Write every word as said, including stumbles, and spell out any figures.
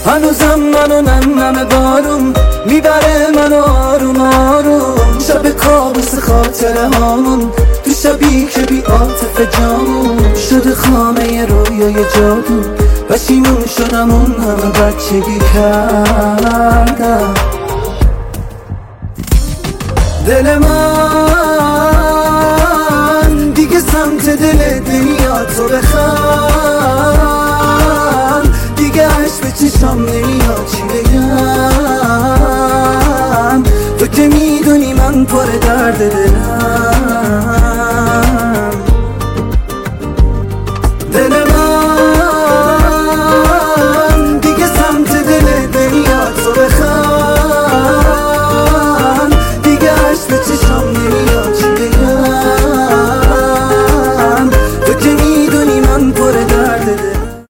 هنوزم منو نم نم بارون میبره منو آروم آروم، شب کابوس خاطره هامون تو شبی که بی عاطفه جامون شده خامه رویای جادو. پشیمون شدم اون همه بچگی کردم. دل من دیگه سمت دل نمیاد تو بخند، دیگه عشق به چشام نمیاد چی بگم، تو که میدونی من پر درد دلم.